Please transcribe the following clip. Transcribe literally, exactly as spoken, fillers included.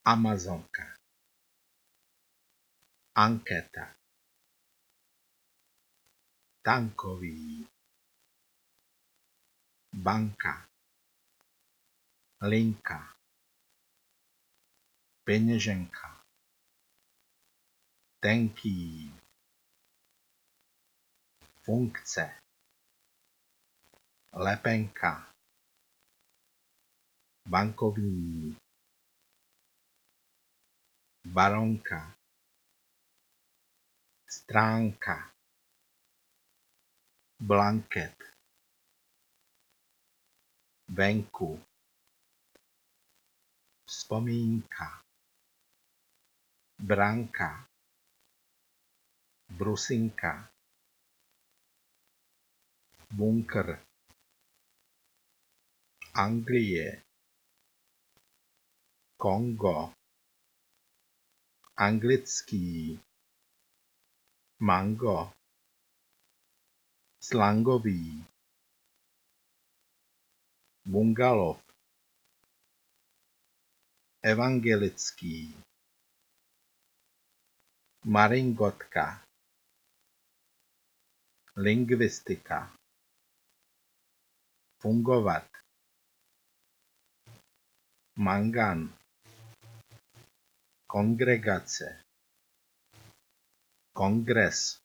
Amazonka, anketa, tankový, banka, linka, peněženka, tenký, funkce, lepenka, bankovní, baronka, stránka, blanket, venku, vzpomínka, branka, brusinka, bunkr, Anglie, Kongo, anglický, mango, slangový, bungalov, evangelický, maringotka, lingvistika, fungovat, mangan, kongregace, kongres,